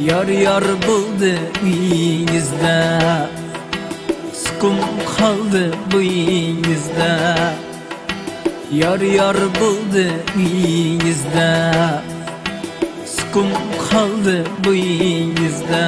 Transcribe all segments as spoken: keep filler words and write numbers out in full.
Yar yar buldu uyinizde, sıkım kaldı buyinizde. Yar yar buldu uyinizde, sıkım kaldı buyinizde.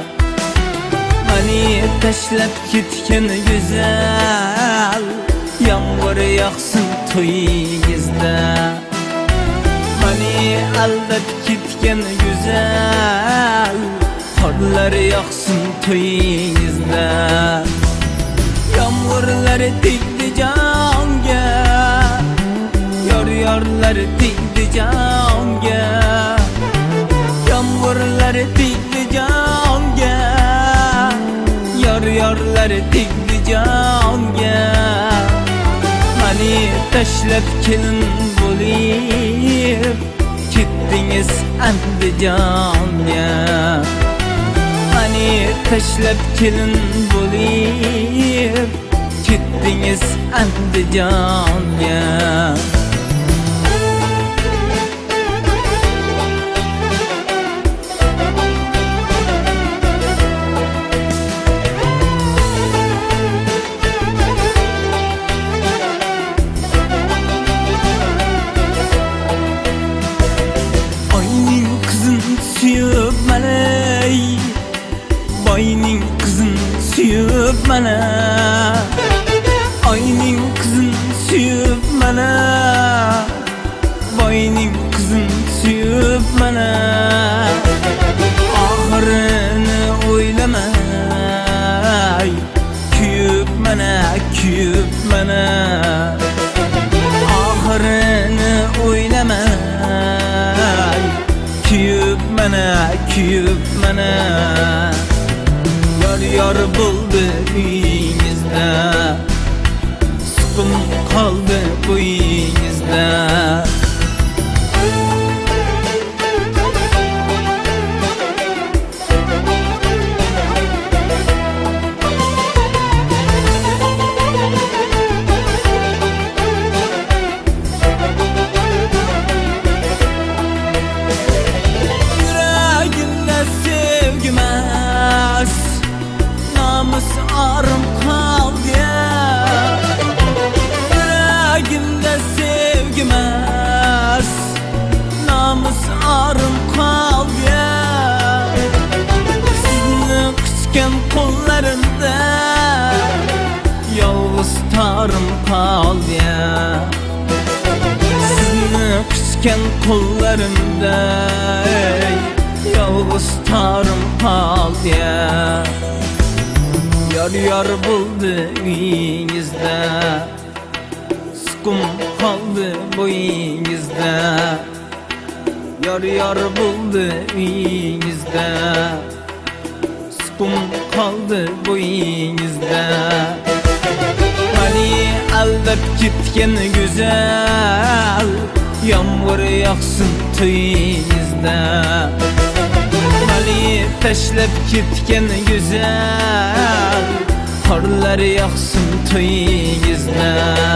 Hani teşlep gitken güzel, yağmur yağsın toyinizde. Hani aldap gitken güzel, karlar yağsın toyinizde. Yağmurlar değdi canga, yar yarlar değdi canga. Yağmurlar değdi canga, yar yarlar değdi canga. Hani teşlep kelin bo'lib ketdingiz Andijonga. Hani teşlep kelin bo'lib ketdingiz Andijonga. Suyup bana, boyning qizin suyup bana. Oyning qizin suyup bana, boyning qizin suyup bana. Oxirini o'ylamay kuyup mana, kuyup mana. Oxirini o'ylamay kuyup mana, kuyup mana. Yar yar buldu uyinizde, sıkım kaldı buyinizde. Namus arım kaldı, yüreğimde sevgimez. Namus arım kaldı, sizni küçken kollarımda yalnız tarım kaldı. Sizni küçken kollarımda yalnız tarım kaldı. Yar yar buldu uyinizde, sıkım kaldı boyinizde. Yar yar buldu uyinizde, sıkım kaldı boyinizde. Hani aldap gitken güzel, yağmur yağsın toyinizde. Hani teşlep gitken güzel, karlar yağsın toyinizde.